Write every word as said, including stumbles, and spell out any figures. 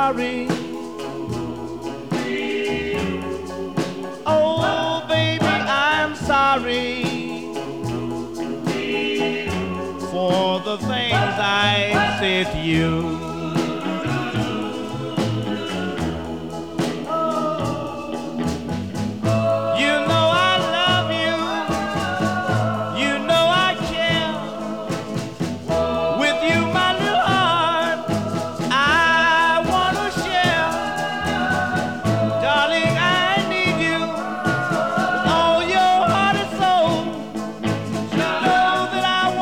sorry. Oh, baby, I'm sorry for the things I said to you.